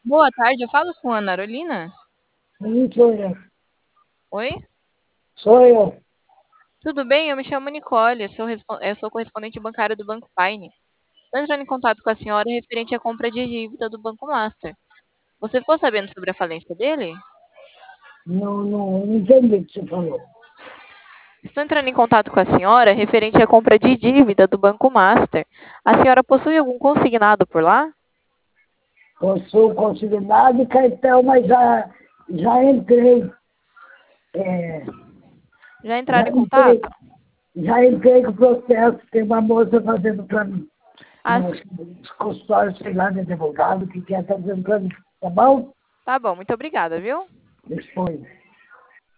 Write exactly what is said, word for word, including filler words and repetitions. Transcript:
Boa tarde, eu falo com a Ana Arolina? Sim, sou eu. Oi? Sou eu. Tudo bem? Eu me chamo Nicole, eu sou, respo- eu sou correspondente bancária do Banco Paine. Estou entrando em contato com a senhora referente à compra de dívida do Banco Master. Você ficou sabendo sobre a falência dele? Não, não, não entendi o que você falou. Estou entrando em contato com a senhora referente à compra de dívida do Banco Master. A senhora possui algum consignado por lá? Possuo consignado e cartão, mas já, já entrei. é, Já entraram já em contato? entrei. Já entrei com o processo. Tem uma moça fazendo para mim. Ah, No consultório, sei lá, de advogado, que quer estar fazendo para mim. Tá bom? tá bom, muito obrigada, viu? Depois.